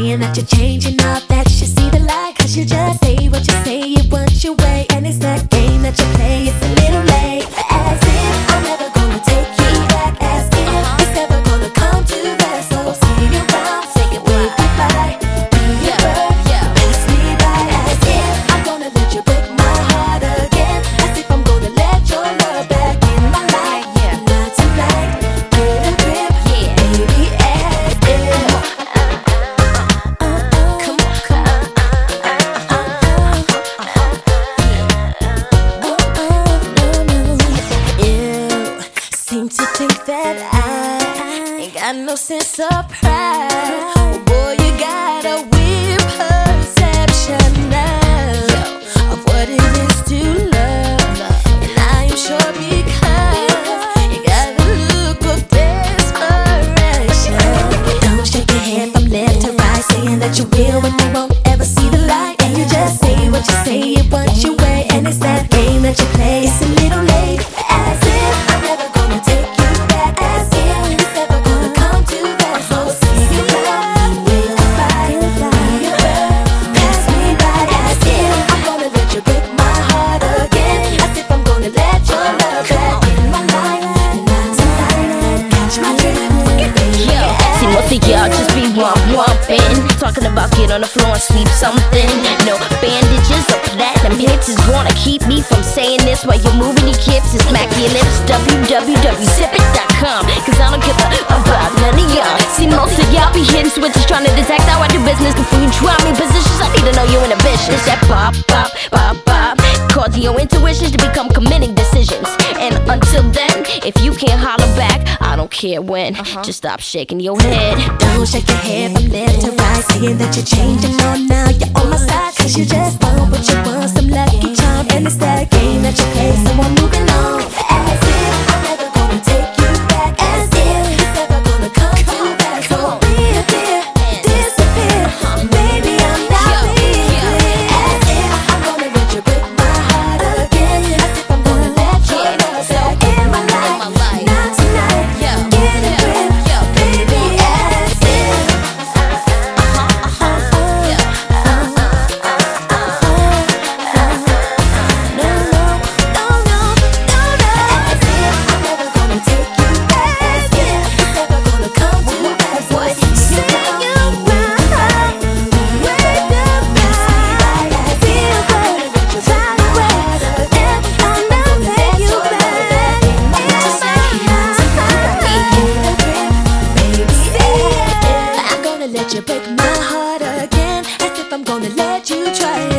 saying that you're changing up, that you see the light. Cause you just say what you say, it wants your way. And it's that game that you play, it's a little late. As if I'm never gonna take you back. As if it's never gonna come to that. So see you around, take it wave goodbye. Be your bird, pass me by. As if I'm gonna let you break my heart again. As if I'm gonna let your love back in my life. Not tonight, get a grip, baby. As if seem to think that I ain't got no sense of pride. Oh boy, you got a weird perception now of what it is to love. And I am sure because you got a look of desperation. Don't shake your head from left to right, saying that you will when you won't ever see the light. And you just say what you say, it wants your way. And it's that game that you play, it's a little late. As if I'm never gonna take you back. As if it's never gonna come to that. So see you around, wave goodbye. Be a bird, pass me by. As if I'm gonna let you break my heart again. As if I'm gonna let your love back in my life. Not tonight, catch my drift. Yo, see most of y'all just be whomping, talking about get on the floor and sweep something. No bandages or platinum hits is gonna keep me from saying this while you're moving your hips and smacking your lips. www.sipit.com, cause I don't give a about none of y'all. See most of y'all be hitting switches, trying to detect how I do business before you try me positions. I need to know you in a business. That bop, bop, bop, bop, causing your intuitions to become committing decisions. And until then, if you can't holler back, I don't care when. Just stop shaking your head. Don't shake your head from left to right, saying that you're changing on now. You're on my side, cause you just want what you want, some lucky charm. And it's that game that you play, so I'm moving on. As if I'm never gonna take you back. As if it's never gonna come to that. So reappear, disappear, maybe I'm not being clear. As if I'm gonna let you break my heart again. As if I'm gonna let your love back in my life. Not tonight, get a grip, baby. As if let you break my heart again. As if I'm gonna let you try